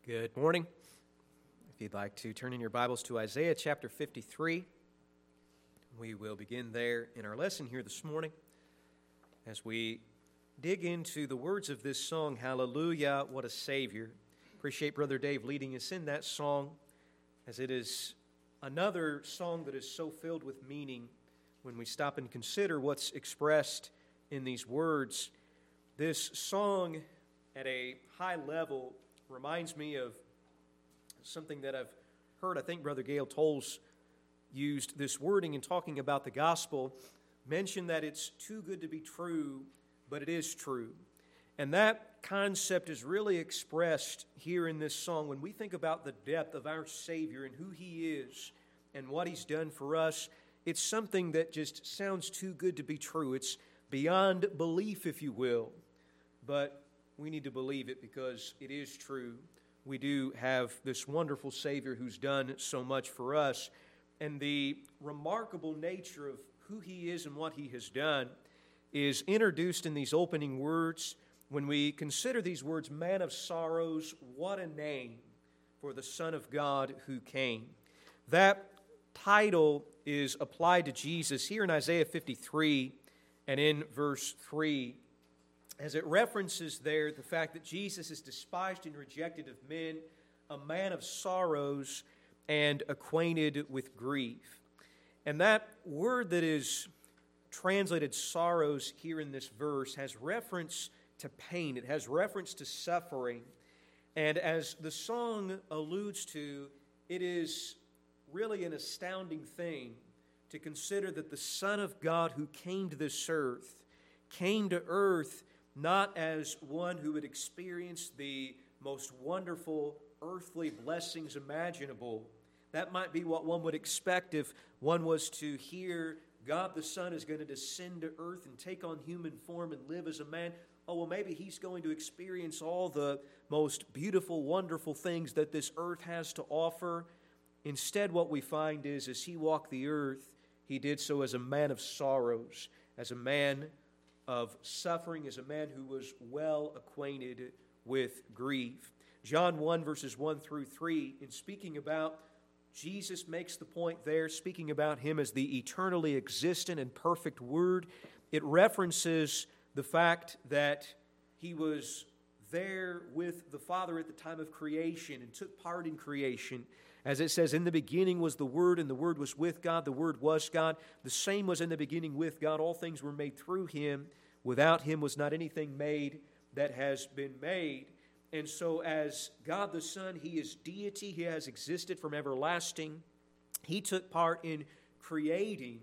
Good morning. If you'd like to turn in your Bibles to Isaiah chapter 53, we will begin there in our lesson here this morning as we dig into the words of this song, Hallelujah, What a Savior. Appreciate Brother Dave leading us in that song, as it is another song that is so filled with meaning when we stop and consider what's expressed in these words. This song at a high level reminds me of something that I've heard. I think Brother Gail Tolles used this wording in talking about the gospel, mentioned that it's too good to be true, but it is true. And that concept is really expressed here in this song. When we think about the depth of our Savior and who He is and what He's done for us, it's something that just sounds too good to be true. It's beyond belief, if you will. But we need to believe it because it is true. We do have this wonderful Savior who's done so much for us. And the remarkable nature of who He is and what He has done is introduced in these opening words. When we consider these words, Man of Sorrows, what a name for the Son of God who came. That title is applied to Jesus here in Isaiah 53 and in verse 3. As it references there the fact that Jesus is despised and rejected of men, a man of sorrows and acquainted with grief. And that word that is translated sorrows here in this verse has reference to pain. It has reference to suffering. And as the song alludes to, it is really an astounding thing to consider that the Son of God who came to this earth came to earth not as one who would experience the most wonderful earthly blessings imaginable. That might be what one would expect if one was to hear God the Son is going to descend to earth and take on human form and live as a man. Oh, well, maybe He's going to experience all the most beautiful, wonderful things that this earth has to offer. Instead, what we find is, as He walked the earth, He did so as a man of sorrows, as a man of suffering, as a man who was well acquainted with grief. John 1, verses 1 through 3, in speaking about Jesus, makes the point there, speaking about Him as the eternally existent and perfect Word. It references the fact that He was there with the Father at the time of creation and took part in creation. As it says, in the beginning was the Word, and the Word was with God. The Word was God. The same was in the beginning with God. All things were made through Him. Without Him was not anything made that has been made. And so as God the Son, He is deity. He has existed from everlasting. He took part in creating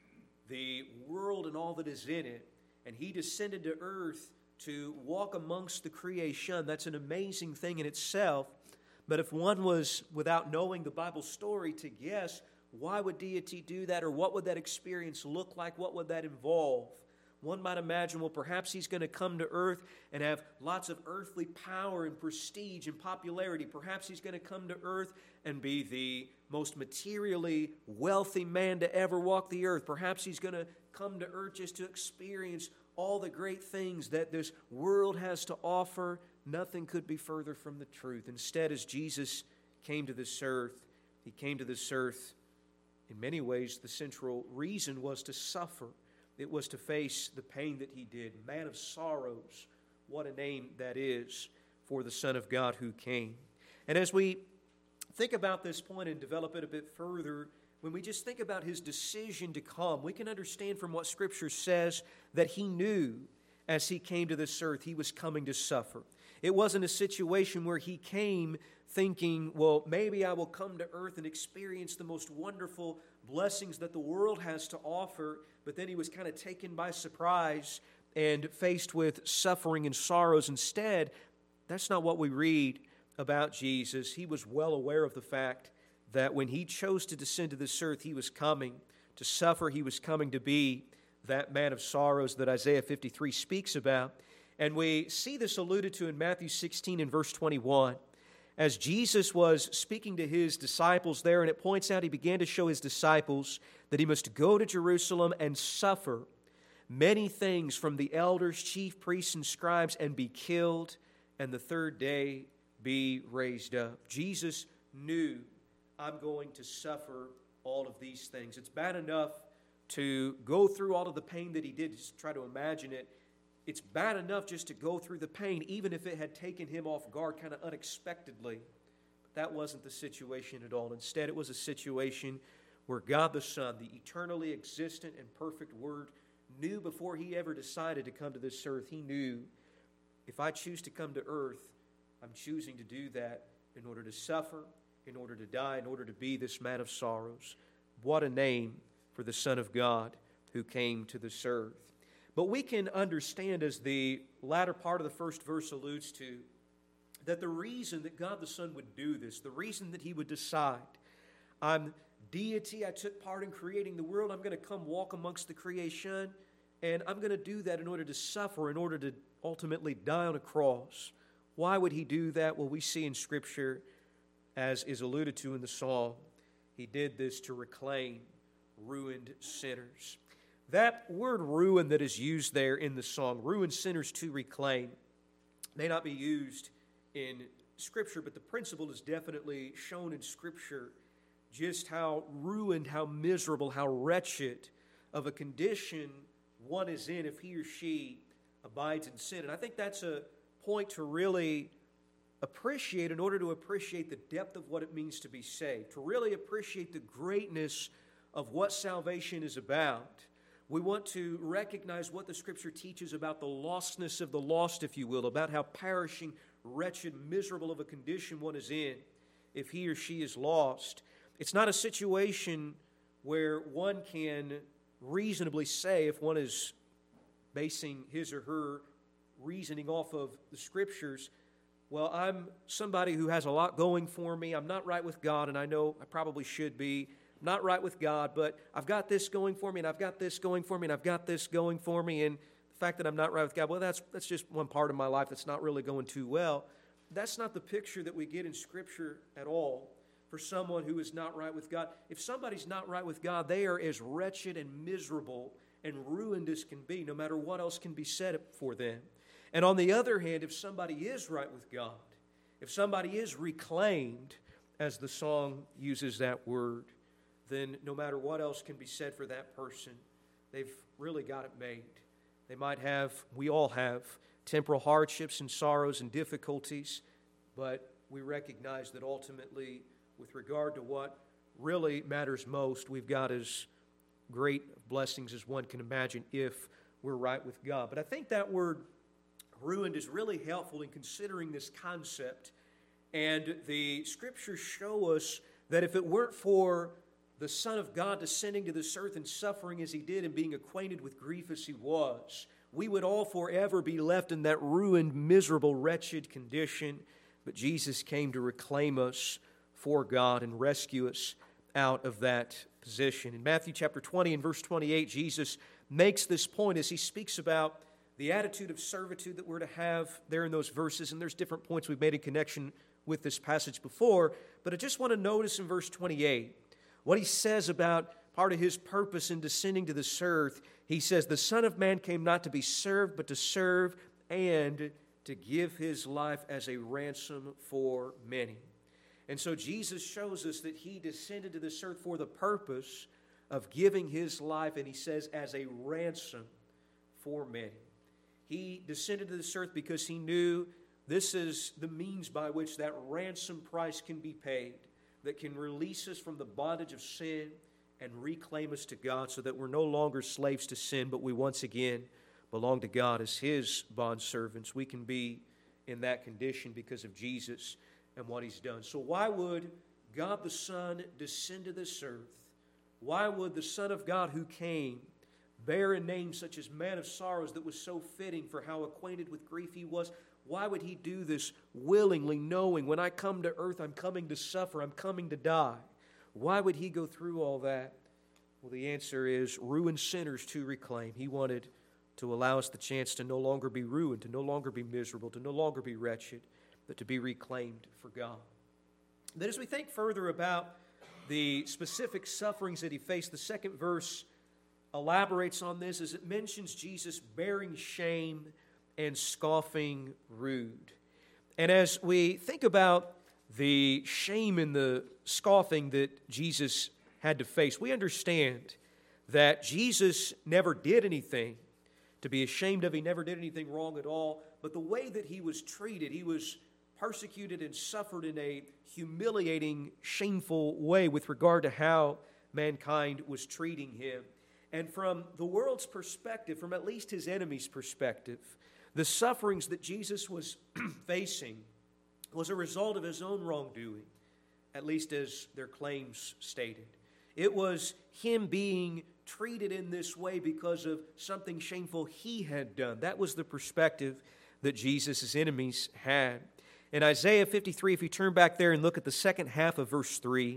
the world and all that is in it. And He descended to earth to walk amongst the creation. That's an amazing thing in itself. But if one was, without knowing the Bible story, to guess, why would deity do that, or what would that experience look like? What would that involve? One might imagine, well, perhaps He's going to come to earth and have lots of earthly power and prestige and popularity. Perhaps He's going to come to earth and be the most materially wealthy man to ever walk the earth. Perhaps He's going to come to earth just to experience all the great things that this world has to offer. Nothing could be further from the truth. Instead, as Jesus came to this earth, He came to this earth, in many ways, the central reason was to suffer. It was to face the pain that He did. Man of sorrows, what a name that is for the Son of God who came. And as we think about this point and develop it a bit further, when we just think about His decision to come, we can understand from what Scripture says that He knew as He came to this earth, He was coming to suffer. It wasn't a situation where He came thinking, well, maybe I will come to earth and experience the most wonderful blessings that the world has to offer, but then He was kind of taken by surprise and faced with suffering and sorrows. Instead, that's not what we read about Jesus. He was well aware of the fact that when He chose to descend to this earth, He was coming to suffer. He was coming to be that man of sorrows that Isaiah 53 speaks about. And we see this alluded to in Matthew 16 and verse 21. As Jesus was speaking to His disciples there, and it points out He began to show His disciples that He must go to Jerusalem and suffer many things from the elders, chief priests, and scribes, and be killed, and the third day be raised up. Jesus knew, I'm going to suffer all of these things. It's bad enough to go through all of the pain that he did, just try to imagine it. It's bad enough just to go through the pain, even if it had taken him off guard kind of unexpectedly. But that wasn't the situation at all. Instead, it was a situation where God the Son, the eternally existent and perfect Word, knew before he ever decided to come to this earth, he knew, if I choose to come to earth, I'm choosing to do that in order to suffer, in order to die, in order to be this man of sorrows. What a name for the Son of God who came to this earth. But we can understand, as the latter part of the first verse alludes to, that the reason that God the Son would do this, the reason that he would decide, I'm deity, I took part in creating the world, I'm going to come walk amongst the creation, and I'm going to do that in order to suffer, in order to ultimately die on a cross. Why would he do that? Well, we see in Scripture, as is alluded to in the psalm, he did this to reclaim ruined sinners. That word ruin that is used there in the song, ruined sinners to reclaim, may not be used in Scripture, but the principle is definitely shown in Scripture, just how ruined, how miserable, how wretched of a condition one is in if he or she abides in sin. And I think that's a point to really appreciate in order to appreciate the depth of what it means to be saved, to really appreciate the greatness of what salvation is about. We want to recognize what the Scripture teaches about the lostness of the lost, if you will, about how perishing, wretched, miserable of a condition one is in if he or she is lost. It's not a situation where one can reasonably say, if one is basing his or her reasoning off of the Scriptures, well, I'm somebody who has a lot going for me. I'm not right with God, and I know I probably should be. I'm not right with God, but I've got this going for me, and I've got this going for me, and I've got this going for me, and the fact that I'm not right with God, well, that's just one part of my life that's not really going too well. That's not the picture that we get in Scripture at all for someone who is not right with God. If somebody's not right with God, they are as wretched and miserable and ruined as can be, no matter what else can be said for them. And on the other hand, if somebody is right with God, if somebody is reclaimed, as the song uses that word, then no matter what else can be said for that person, they've really got it made. They might have, we all have, temporal hardships and sorrows and difficulties, but we recognize that ultimately, with regard to what really matters most, we've got as great blessings as one can imagine if we're right with God. But I think that word ruined is really helpful in considering this concept. And the Scriptures show us that if it weren't for the Son of God descending to this earth and suffering as he did and being acquainted with grief as he was, we would all forever be left in that ruined, miserable, wretched condition. But Jesus came to reclaim us for God and rescue us out of that position. In Matthew chapter 20 and verse 28, Jesus makes this point as he speaks about the attitude of servitude that we're to have there in those verses. And there's different points we've made in connection with this passage before. But I just want to notice in verse 28 what he says about part of his purpose in descending to this earth. He says, the Son of Man came not to be served, but to serve and to give his life as a ransom for many. And so Jesus shows us that he descended to this earth for the purpose of giving his life, and he says, as a ransom for many. He descended to this earth because he knew this is the means by which that ransom price can be paid, that can release us from the bondage of sin and reclaim us to God so that we're no longer slaves to sin, but we once again belong to God as his bondservants. We can be in that condition because of Jesus and what he's done. So why would God the Son descend to this earth? Why would the Son of God who came bear a name such as Man of Sorrows that was so fitting for how acquainted with grief he was? Why would he do this willingly, knowing when I come to earth, I'm coming to suffer, I'm coming to die? Why would he go through all that? Well, the answer is ruined sinners to reclaim. He wanted to allow us the chance to no longer be ruined, to no longer be miserable, to no longer be wretched, but to be reclaimed for God. Then as we think further about the specific sufferings that he faced, the second verse elaborates on this as it mentions Jesus bearing shame and scoffing rude. And as we think about the shame and the scoffing that Jesus had to face, we understand that Jesus never did anything to be ashamed of. He never did anything wrong at all. But the way that he was treated, he was persecuted and suffered in a humiliating, shameful way with regard to how mankind was treating him. And from the world's perspective, from at least his enemies' perspective, the sufferings that Jesus was facing was a result of his own wrongdoing, at least as their claims stated. It was him being treated in this way because of something shameful he had done. That was the perspective that Jesus' enemies had. In Isaiah 53, if you turn back there and look at the second half of verse 3,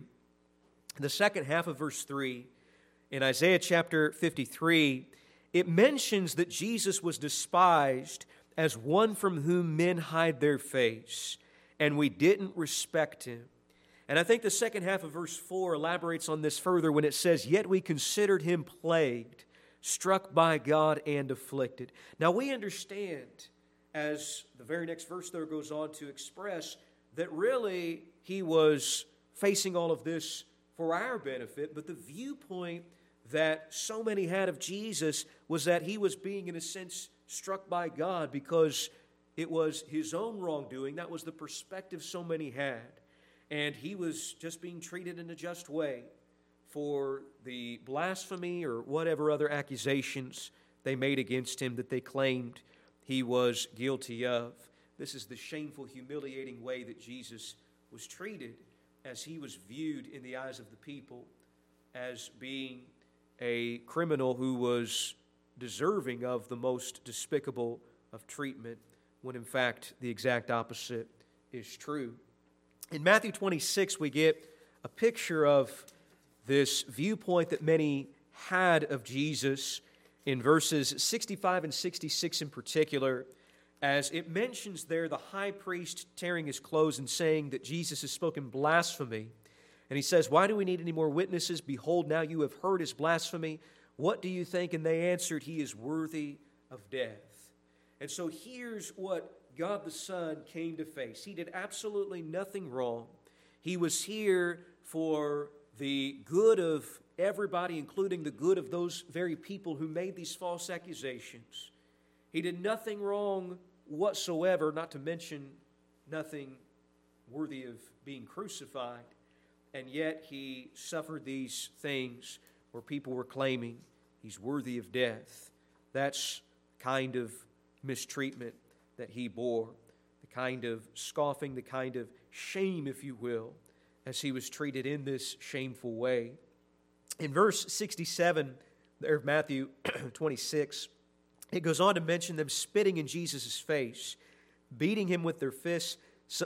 the second half of verse 3, in Isaiah chapter 53, it mentions that Jesus was despised as one from whom men hide their face, and we didn't respect him. And I think the second half of verse 4 elaborates on this further when it says, "Yet we considered him plagued, struck by God, and afflicted." Now we understand, as the very next verse there goes on to express, that really he was facing all of this for our benefit, but the viewpoint that so many had of Jesus was that he was being, in a sense, struck by God because it was his own wrongdoing. That was the perspective so many had. And he was just being treated in a just way for the blasphemy or whatever other accusations they made against him that they claimed he was guilty of. This is the shameful, humiliating way that Jesus was treated as he was viewed in the eyes of the people as being a criminal who was deserving of the most despicable of treatment, when in fact the exact opposite is true. In Matthew 26, we get a picture of this viewpoint that many had of Jesus in verses 65 and 66 in particular, as it mentions there the high priest tearing his clothes and saying that Jesus has spoken blasphemy. And he says, "Why do we need any more witnesses? Behold, now you have heard his blasphemy. What do you think?" And they answered, "He is worthy of death." And so here's what God the Son came to face. He did absolutely nothing wrong. He was here for the good of everybody, including the good of those very people who made these false accusations. He did nothing wrong whatsoever, not to mention nothing worthy of being crucified. And yet he suffered these things where people were claiming he's worthy of death. That's kind of mistreatment that he bore, the kind of scoffing, the kind of shame, if you will, as he was treated in this shameful way. In verse 67 of Matthew 26, it goes on to mention them spitting in Jesus' face, beating him with their fists.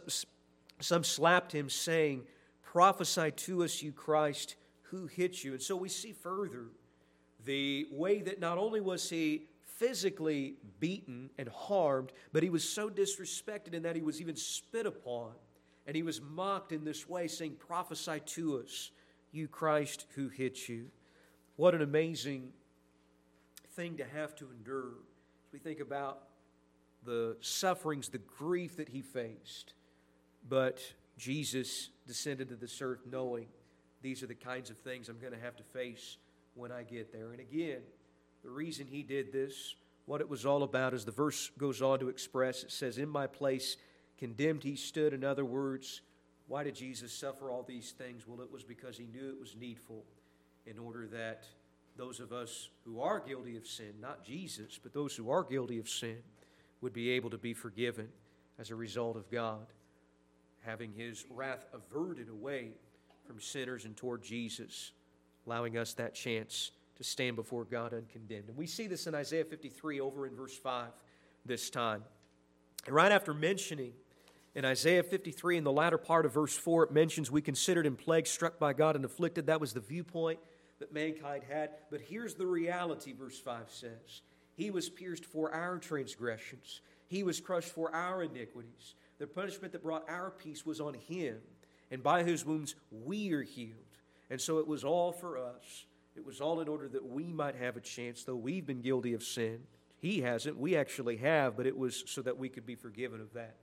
Some slapped him, saying, "Prophesy to us, you Christ, who hit you?" And so we see further the way that not only was he physically beaten and harmed, but he was so disrespected in that he was even spit upon. And he was mocked in this way, saying, "Prophesy to us, you Christ, who hit you." What an amazing thing to have to endure. As we think about the sufferings, the grief that he faced. But Jesus descended to this earth knowing these are the kinds of things I'm going to have to face when I get there. And again, the reason he did this, what it was all about, as the verse goes on to express, it says, "In my place condemned he stood." In other words, why did Jesus suffer all these things? Well, it was because he knew it was needful in order that those of us who are guilty of sin, not Jesus, but those who are guilty of sin, would be able to be forgiven as a result of God having his wrath averted away from sinners and toward Jesus, allowing us that chance to stand before God uncondemned. And we see this in Isaiah 53 over in verse 5 this time. And right after mentioning in Isaiah 53, in the latter part of verse 4, it mentions we considered him plagued, struck by God, and afflicted. That was the viewpoint that mankind had. But here's the reality, verse 5 says. He was pierced for our transgressions. He was crushed for our iniquities. The punishment that brought our peace was on him, and by whose wounds we are healed. And so it was all for us. It was all in order that we might have a chance, though we've been guilty of sin. He hasn't. We actually have, but it was so that we could be forgiven of that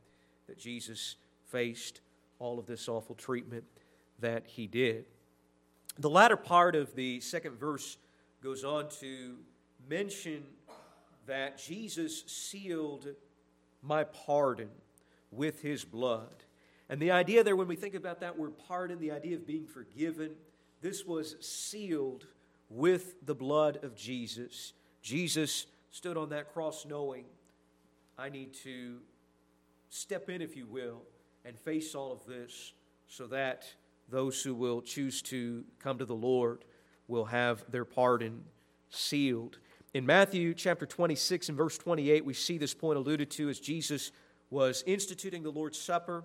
that Jesus faced all of this awful treatment that he did. The latter part of the second verse goes on to mention that Jesus sealed my pardon with his blood. And the idea there, when we think about that word pardon, the idea of being forgiven, this was sealed with the blood of Jesus. Jesus stood on that cross knowing, I need to step in, if you will, and face all of this so that those who will choose to come to the Lord will have their pardon sealed. In Matthew chapter 26 and verse 28, we see this point alluded to as Jesus was instituting the Lord's Supper,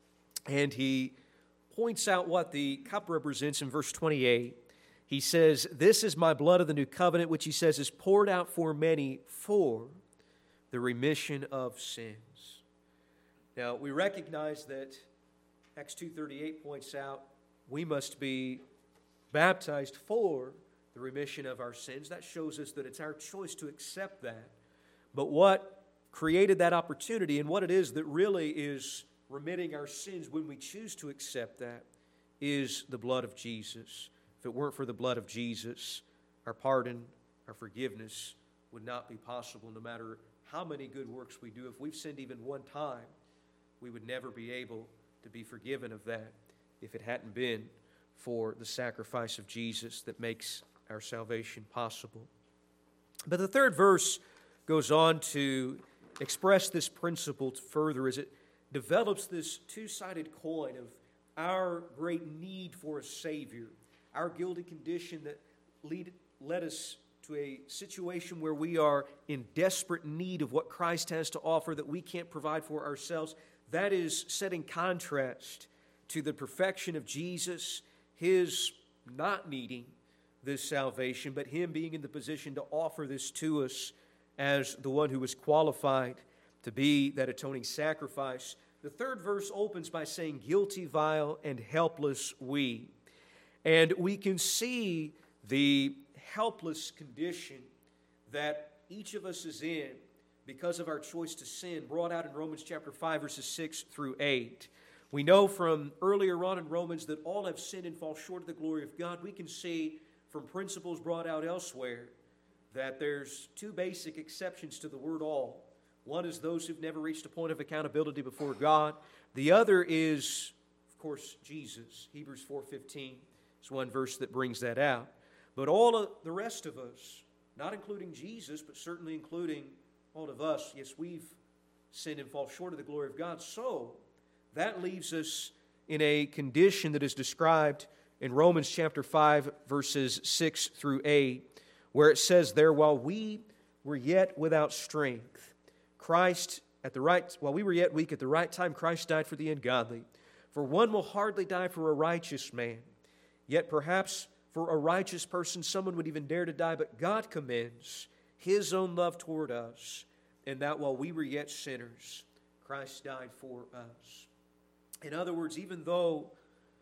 and he points out what the cup represents in verse 28. He says, "This is my blood of the new covenant," which he says is poured out for many for the remission of sins. Now, we recognize that Acts 2:38 points out we must be baptized for the remission of our sins. That shows us that it's our choice to accept that. But what created that opportunity and what it is that really is remitting our sins when we choose to accept that is the blood of Jesus. If it weren't for the blood of Jesus, our pardon, our forgiveness would not be possible no matter how many good works we do. If we've sinned even one time, we would never be able to be forgiven of that if it hadn't been for the sacrifice of Jesus that makes our salvation possible. But the third verse goes on to express this principle further as it develops this two-sided coin of our great need for a Savior, our guilty condition that led us to a situation where we are in desperate need of what Christ has to offer that we can't provide for ourselves. That is set in contrast to the perfection of Jesus, His not needing this salvation, but Him being in the position to offer this to us as the one who was qualified to be that atoning sacrifice. The third verse opens by saying, "Guilty, vile, and helpless we." And we can see the helpless condition that each of us is in because of our choice to sin, brought out in Romans chapter 5, verses 6 through 8. We know from earlier on in Romans that all have sinned and fall short of the glory of God. We can see from principles brought out elsewhere that there's two basic exceptions to the word all. One is those who've never reached a point of accountability before God. The other is, of course, Jesus. Hebrews 4:15 is one verse that brings that out. But all of the rest of us, not including Jesus, but certainly including all of us, yes, we've sinned and fall short of the glory of God. So that leaves us in a condition that is described in Romans chapter 5, verses 6 through 8, where it says there, while we were yet without strength, while we were yet weak, at the right time Christ died for the ungodly. For one will hardly die for a righteous man, yet perhaps for a righteous person someone would even dare to die, but God commends His own love toward us, in that while we were yet sinners, Christ died for us. In other words, even though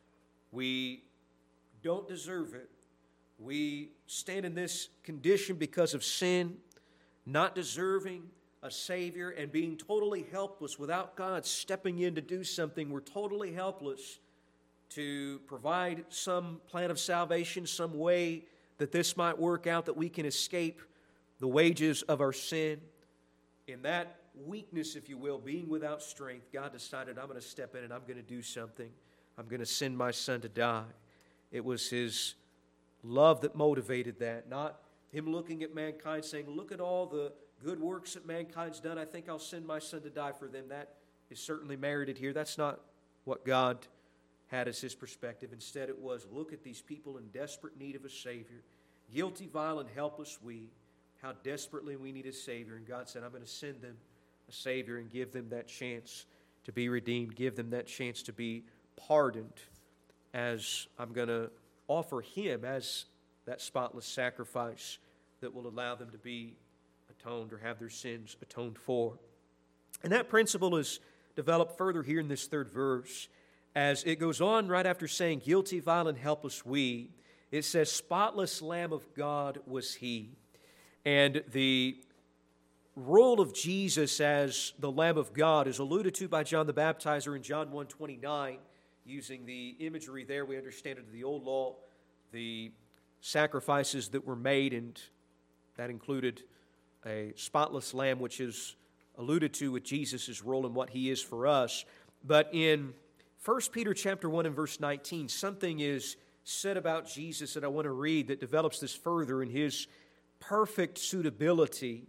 we don't deserve it, we stand in this condition because of sin, not deserving a Savior and being totally helpless without God stepping in to do something. We're totally helpless to provide some plan of salvation, some way that this might work out, that we can escape the wages of our sin. In that weakness, if you will, being without strength, God decided, I'm going to step in and I'm going to do something. I'm going to send my Son to die. It was His love that motivated that, not Him looking at mankind saying, look at all the good works that mankind's done. I think I'll send my Son to die for them. That is certainly merited here. That's not what God had as His perspective. Instead, it was, look at these people in desperate need of a Savior. Guilty, vile, and helpless we. How desperately we need a Savior. And God said, I'm going to send them a Savior and give them that chance to be redeemed. Give them that chance to be pardoned, as I'm going to offer Him as that spotless sacrifice that will allow them to be atoned or have their sins atoned for. And that principle is developed further here in this third verse, as it goes on right after saying, guilty, vile, and helpless we. It says, spotless Lamb of God was He. And the role of Jesus as the Lamb of God is alluded to by John the Baptizer in John 1:29. Using the imagery there, we understand under the old law, the sacrifices that were made, and that included a spotless lamb, which is alluded to with Jesus' role and what he is for us. But in 1 Peter chapter 1 and verse 19, something is said about Jesus that I want to read that develops this further in his perfect suitability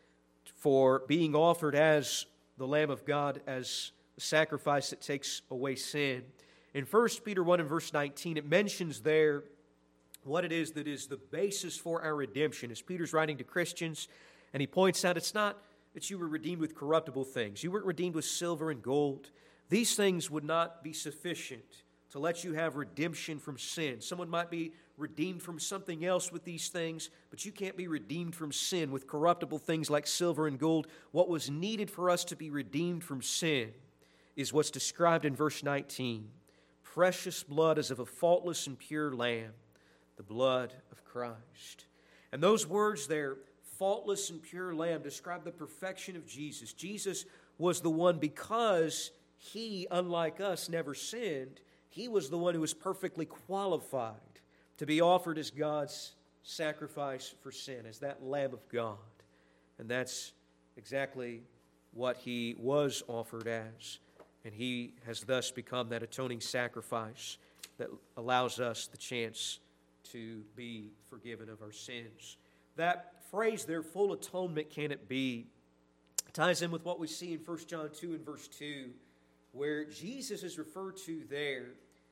for being offered as the Lamb of God, as a sacrifice that takes away sin. In 1 Peter 1 and verse 19, it mentions there what it is that is the basis for our redemption. As Peter's writing to Christians, and he points out it's not that you were redeemed with corruptible things. You weren't redeemed with silver and gold. These things would not be sufficient to let you have redemption from sin. Someone might be redeemed from something else with these things, but you can't be redeemed from sin with corruptible things like silver and gold. What was needed for us to be redeemed from sin is what's described in verse 19. Precious blood as of a faultless and pure lamb, the blood of Christ. And those words there, faultless and pure lamb, describe the perfection of Jesus. Jesus was the one, because he, unlike us, never sinned. He was the one who was perfectly qualified to be offered as God's sacrifice for sin, as that Lamb of God. And that's exactly what he was offered as. And he has thus become that atoning sacrifice that allows us the chance to be forgiven of our sins. That phrase there, full atonement can it be, ties in with what we see in 1 John 2 and verse 2, where Jesus is referred to there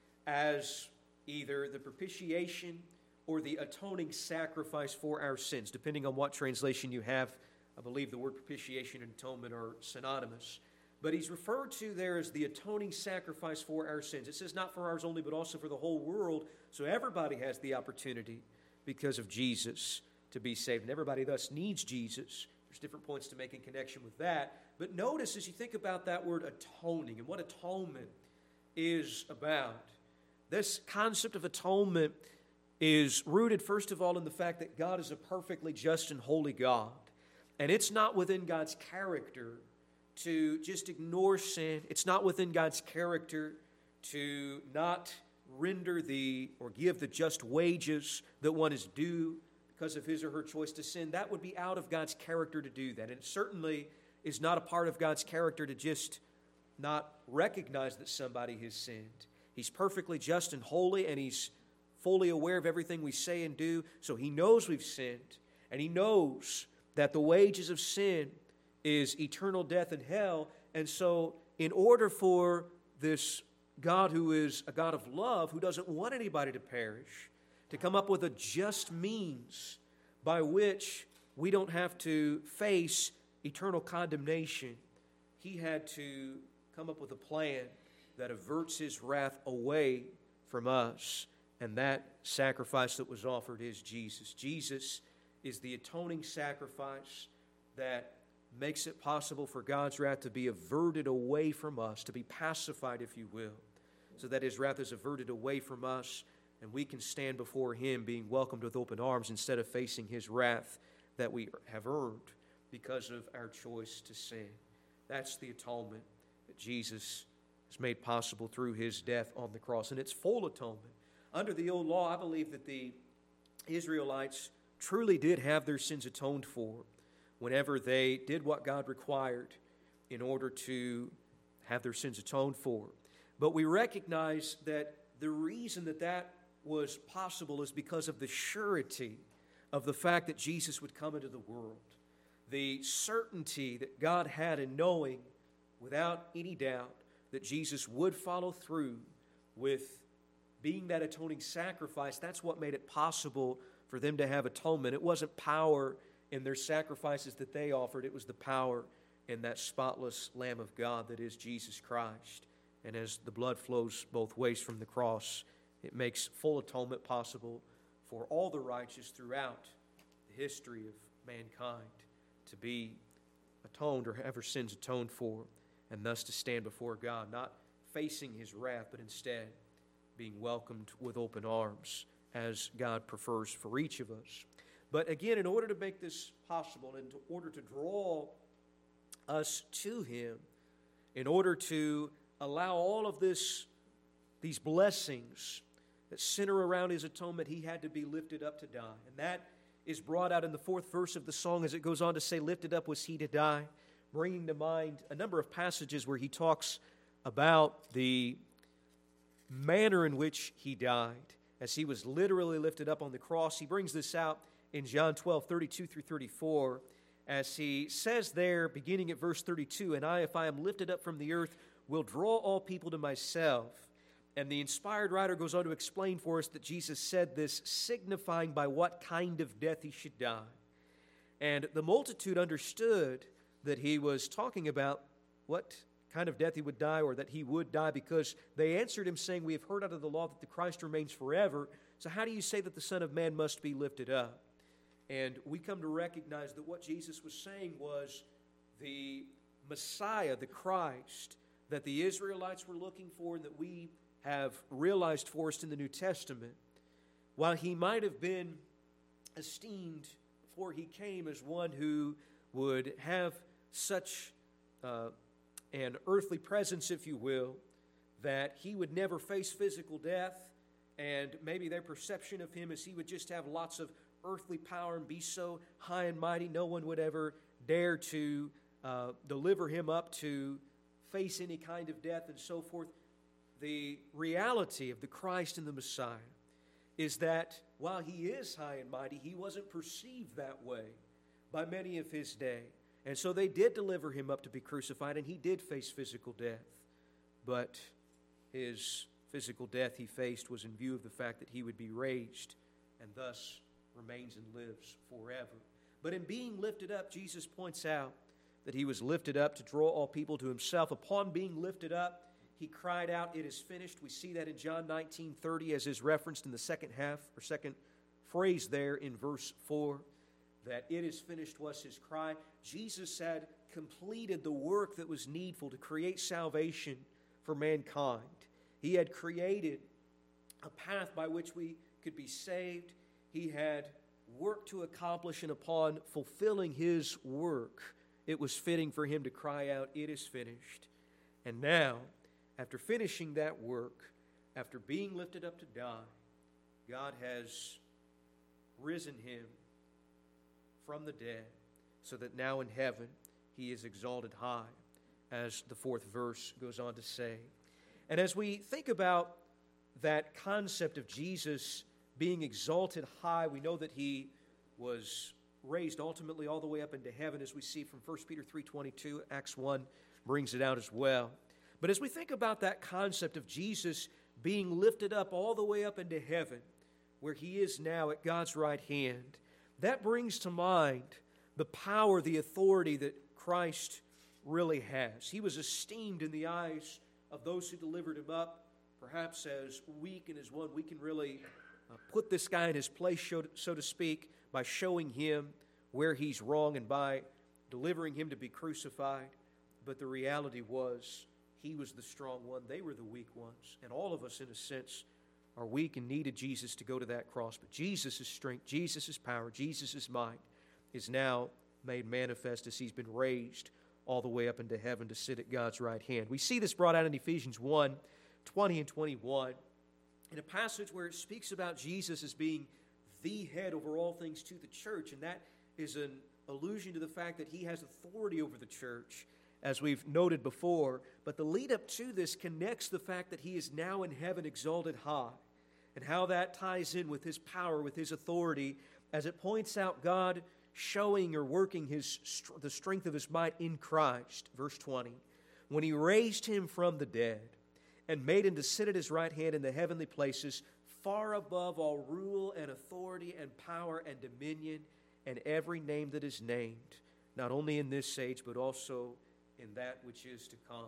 as either the propitiation or the atoning sacrifice for our sins, depending on what translation you have. I believe the word propitiation and atonement are synonymous. But he's referred to there as the atoning sacrifice for our sins. It says not for ours only, but also for the whole world. So everybody has the opportunity, because of Jesus, to be saved. And everybody thus needs Jesus. There's different points to make in connection with that. But notice as you think about that word atoning and what atonement is about, this concept of atonement is rooted, first of all, in the fact that God is a perfectly just and holy God. And it's not within God's character to just ignore sin. It's not within God's character to not render or give the just wages that one is due because of his or her choice to sin. That would be out of God's character to do that. And it certainly is not a part of God's character to just not recognize that somebody has sinned. He's perfectly just and holy, and he's fully aware of everything we say and do. So he knows we've sinned, and he knows that the wages of sin is eternal death and hell. And so in order for this God who is a God of love, who doesn't want anybody to perish, to come up with a just means by which we don't have to face eternal condemnation, he had to come up with a plan that averts his wrath away from us. And that sacrifice that was offered is Jesus. Jesus is the atoning sacrifice that makes it possible for God's wrath to be averted away from us, to be pacified, if you will, so that his wrath is averted away from us, and we can stand before him being welcomed with open arms instead of facing his wrath that we have earned because of our choice to sin. That's the atonement that Jesus has made possible through his death on the cross, and it's full atonement. Under the old law, I believe that the Israelites truly did have their sins atoned for whenever they did what God required in order to have their sins atoned for. But we recognize that the reason that that was possible is because of the surety of the fact that Jesus would come into the world. The certainty that God had in knowing, without any doubt, that Jesus would follow through with being that atoning sacrifice. That's what made it possible for them to have atonement. It wasn't power in their sacrifices that they offered. It was the power in that spotless Lamb of God that is Jesus Christ. And as the blood flows both ways from the cross, it makes full atonement possible for all the righteous throughout the history of mankind to be atoned or have their sins atoned for, and thus to stand before God, not facing his wrath, but instead being welcomed with open arms as God prefers for each of us. But again, in order to make this possible, and in order to draw us to Him, in order to allow all of these blessings that center around His atonement, He had to be lifted up to die. And that is brought out in the 4th verse of the song as it goes on to say, lifted up was He to die, bringing to mind a number of passages where He talks about the manner in which He died, as He was literally lifted up on the cross. He brings this out in John 12, 32 through 34, as He says there, beginning at verse 32, "And I, if I am lifted up from the earth, will draw all people to myself." And the inspired writer goes on to explain for us that Jesus said this, signifying by what kind of death He should die. And the multitude understood that He was talking about what kind of death He would die, or that He would die, because they answered Him saying, "We have heard out of the law that the Christ remains forever. So how do you say that the Son of Man must be lifted up?" And we come to recognize that what Jesus was saying was the Messiah, the Christ, that the Israelites were looking for and that we have realized for us in the New Testament, while He might have been esteemed before He came as one who would have such an earthly presence, if you will, that He would never face physical death, and maybe their perception of Him is He would just have lots of earthly power and be so high and mighty no one would ever dare to deliver Him up to face any kind of death and so forth. The reality of the Christ and the Messiah is that while He is high and mighty, He wasn't perceived that way by many of His day. And so they did deliver Him up to be crucified, and He did face physical death. But His physical death He faced was in view of the fact that He would be raised and thus remains and lives forever. But in being lifted up, Jesus points out that He was lifted up to draw all people to Himself. Upon being lifted up, He cried out, "It is finished." We see that in John 19:30, as is referenced in the second phrase there in verse 4, that "it is finished" was His cry. Jesus had completed the work that was needful to create salvation for mankind. He had created a path by which we could be saved. He had work to accomplish, and upon fulfilling His work, it was fitting for Him to cry out, "It is finished." And now, after finishing that work, after being lifted up to die, God has risen Him from the dead, so that now in heaven He is exalted high, as the 4th verse goes on to say. And as we think about that concept of Jesus being exalted high, we know that He was raised ultimately all the way up into heaven, as we see from 1 Peter 3:22. Acts 1 brings it out as well. But as we think about that concept of Jesus being lifted up all the way up into heaven, where He is now at God's right hand, that brings to mind the power, the authority that Christ really has. He was esteemed in the eyes of those who delivered Him up, perhaps as weak and as one we can really put this guy in his place, so to speak, by showing him where he's wrong and by delivering Him to be crucified. But the reality was, He was the strong one, they were the weak ones. And all of us, in a sense, are weak and needed Jesus to go to that cross. But Jesus' strength, Jesus' power, Jesus' might is now made manifest as He's been raised all the way up into heaven to sit at God's right hand. We see this brought out in Ephesians 1, 20 and 21, in a passage where it speaks about Jesus as being the head over all things to the church. And that is an allusion to the fact that He has authority over the church, as we've noted before. But the lead up to this connects the fact that He is now in heaven exalted high, and how that ties in with His power, with His authority, as it points out God showing or working the strength of His might in Christ. Verse 20, when He raised Him from the dead and made Him to sit at His right hand in the heavenly places, far above all rule and authority and power and dominion and every name that is named, not only in this age but also in that which is to come.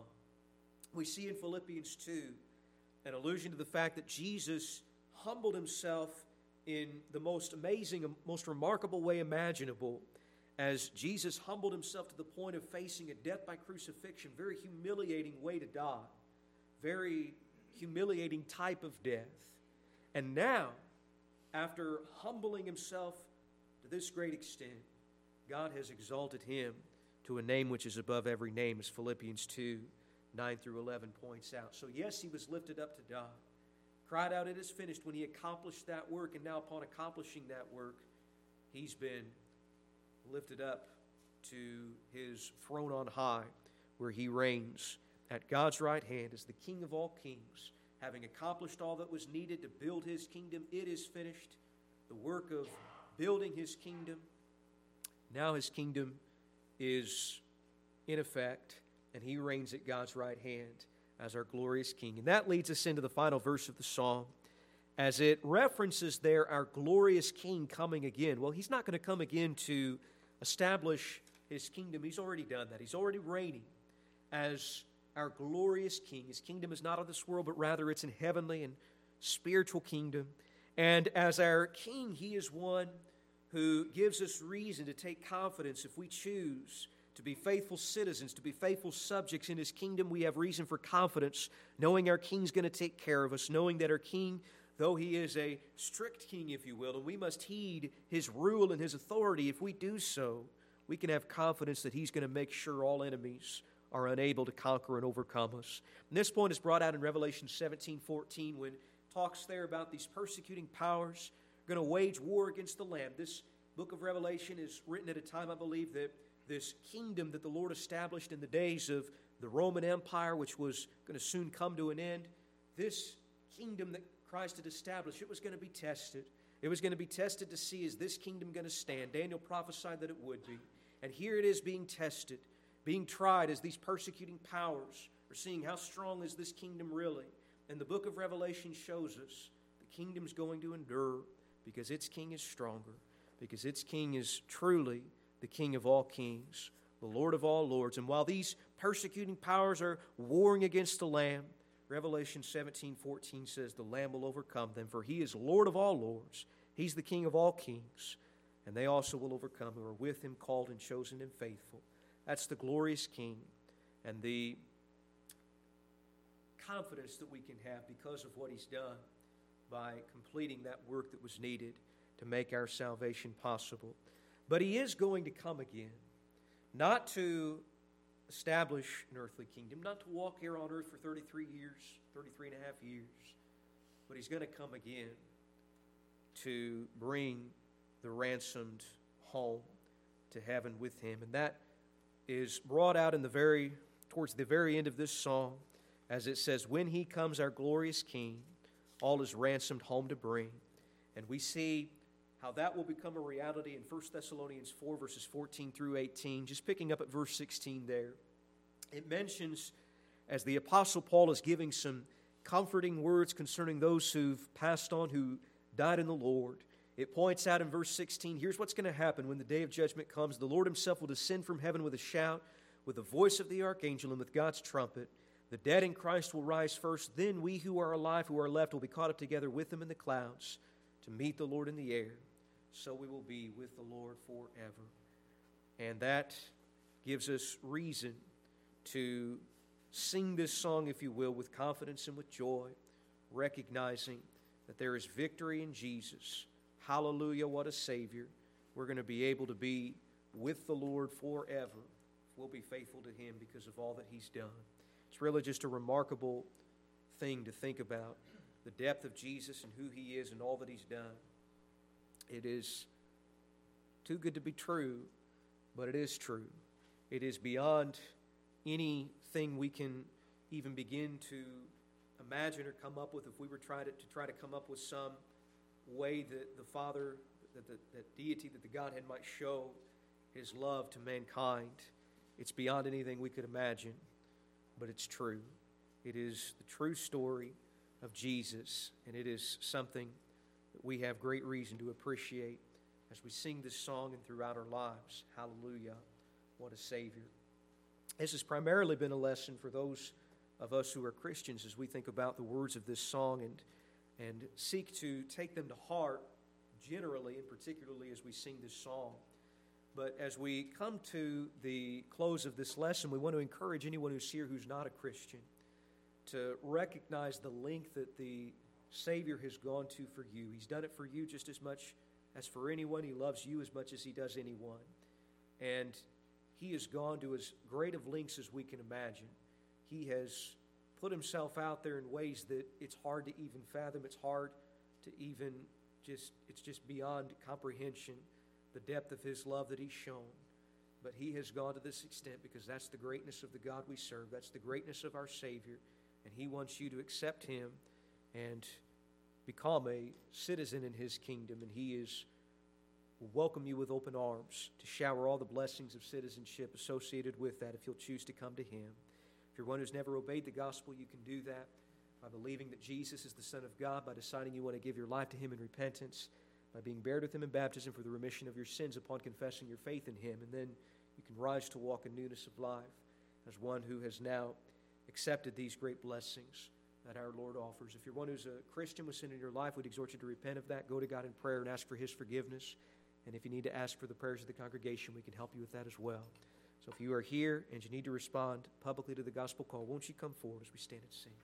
We see in Philippians 2 an allusion to the fact that Jesus humbled Himself in the most amazing, most remarkable way imaginable, as Jesus humbled Himself to the point of facing a death by crucifixion, very humiliating way to die, very humiliating type of death. And now, after humbling Himself To this great extent, God has exalted him to a name which is above every name, as Philippians 2, 9 through 11 points out. So yes, he was lifted up to die, cried out, "It is finished," when he accomplished that work, and now upon accomplishing that work, he's been lifted up to his throne on high, where he reigns at God's right hand as the King of all kings. Having accomplished all that was needed to build his kingdom, it is finished. The work of building his kingdom, now his kingdom is in effect, and he reigns at God's right hand as our glorious King. And that leads us into the final verse of the psalm, as it references there our glorious King coming again. Well, he's not going to come again to establish his kingdom. He's already done that. He's already reigning as our glorious King. His kingdom is not of this world, but rather it's an heavenly and spiritual kingdom. And as our King, he is one who gives us reason to take confidence if we choose to be faithful citizens, to be faithful subjects in his kingdom. We have reason for confidence, knowing our King's going to take care of us, knowing that our King, though he is a strict king, if you will, and we must heed his rule and his authority, if we do so, we can have confidence that he's going to make sure all enemies are unable to conquer and overcome us. And this point is brought out in Revelation 17:14, when it talks there about these persecuting powers going to wage war against the Lamb. This book of Revelation is written at a time, I believe, that this kingdom that the Lord established in the days of the Roman Empire, which was going to soon come to an end, this kingdom that Christ had established, it was going to be tested. It was going to be tested to see, is this kingdom going to stand? Daniel prophesied that it would be. And here it is being tested, being tried as these persecuting powers are seeing how strong is this kingdom really. And the book of Revelation shows us the kingdom's going to endure because its king is stronger, because its king is truly the King of all kings, the Lord of all lords. And while these persecuting powers are warring against the Lamb, Revelation 17:14 says the Lamb will overcome them, for he is Lord of all lords. He's the King of all kings, and they also will overcome who are with him, called and chosen and faithful. That's the glorious King, and the confidence that we can have because of what he's done by completing that work that was needed to make our salvation possible. But he is going to come again, not to establish an earthly kingdom, not to walk here on earth for 33 and a half years, but he's going to come again to bring the ransomed home to heaven with him. And that is brought out in towards the very end of this song, as it says, "When he comes, our glorious King, all is ransomed home to bring." And we see how that will become a reality in 1 Thessalonians 4, verses 14 through 18. Just picking up at verse 16 there. It mentions, as the Apostle Paul is giving some comforting words concerning those who've passed on, who died in the Lord, it points out in verse 16, here's what's going to happen when the day of judgment comes. The Lord himself will descend from heaven with a shout, with the voice of the archangel, and with God's trumpet. The dead in Christ will rise first. Then we who are alive, who are left, will be caught up together with them in the clouds to meet the Lord in the air. So we will be with the Lord forever. And that gives us reason to sing this song, if you will, with confidence and with joy, recognizing that there is victory in Jesus. Hallelujah, what a Savior. We're going to be able to be with the Lord forever. We'll be faithful to him because of all that he's done. It's really just a remarkable thing to think about, the depth of Jesus and who he is and all that he's done. It is too good to be true, but it is true. It is beyond anything we can even begin to imagine or come up with if we were try to come up with some way that the Father, that deity, that the Godhead might show his love to mankind. It's beyond anything we could imagine, but it's true. It is the true story of Jesus, and it is something that we have great reason to appreciate as we sing this song and throughout our lives. Hallelujah, what a Savior. This has primarily been a lesson for those of us who are Christians as we think about the words of this song and seek to take them to heart generally and particularly as we sing this song. But as we come to the close of this lesson, we want to encourage anyone who's here who's not a Christian to recognize the length that the Savior has gone to for you. He's done it for you just as much As for anyone, He loves you as much as He does anyone. And He has gone to as great of lengths as we can imagine. He has put Himself out there in ways that it's hard to even fathom. It's hard to even it's just beyond comprehension, the depth of His love that He's shown. But He has gone to this extent because that's the greatness of the God we serve. That's the greatness of our Savior. And He wants you to accept Him and become a citizen in His kingdom. And He will welcome you with open arms to shower all the blessings of citizenship associated with that if you'll choose to come to Him. If you're one who's never obeyed the gospel, you can do that by believing that Jesus is the Son of God, by deciding you want to give your life to Him in repentance, by being buried with Him in baptism for the remission of your sins upon confessing your faith in Him. And then you can rise to walk in newness of life as one who has now accepted these great blessings that our Lord offers. If you're one who's a Christian with sin in your life, we'd exhort you to repent of that. Go to God in prayer and ask for His forgiveness. And if you need to ask for the prayers of the congregation, we can help you with that as well. So if you are here and you need to respond publicly to the gospel call, won't you come forward as we stand and sing?